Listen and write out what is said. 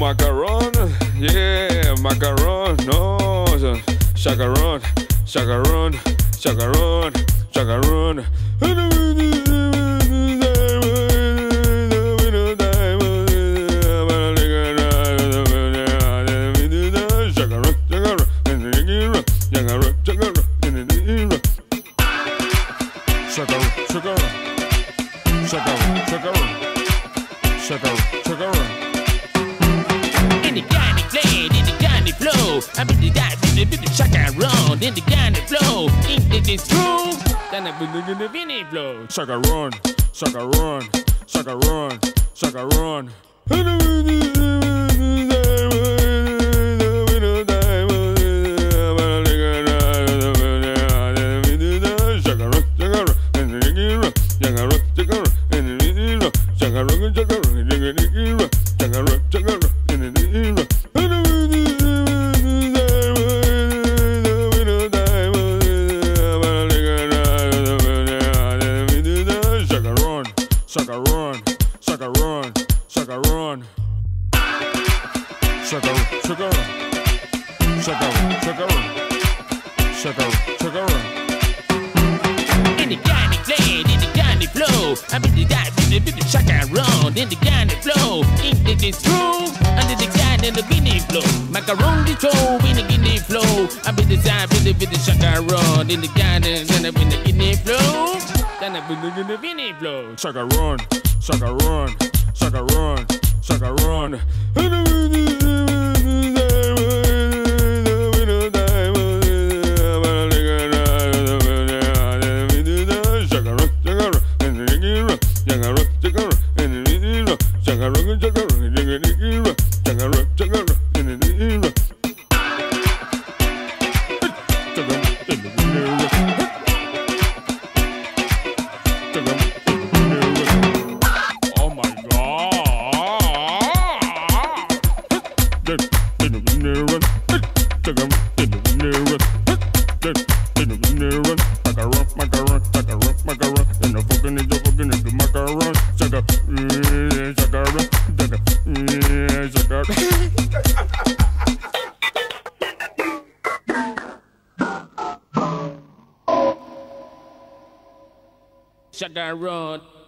macaron, yeah, macaron, no, chacarón, chacarón, chacarón, chacarón. In the Ghana play, in the Ghana flow, I be the guy, be the chacarón. In the Ghana flow, in this groove, then I be the Vinny flow. Chacarón, chacarón, chacarón, chacarón. Chacarón, chacarón, chacarón. Chacarón, chacarón, chacarón, chacarón, chacarón, chacarón. In the Ghana play, in the Ghana flow, I be the guy, be the chacarón. In the Ghana flow, in this groove, under the Ghana and the Vinny flow. Macaron the toe, in the Guinea flow, I be the guy, be the chacarón. In the Ghana and the Guinea flow, then I be the Vinny flow. Chacarón, chacarón, chacarón, chacarón. Chacarón.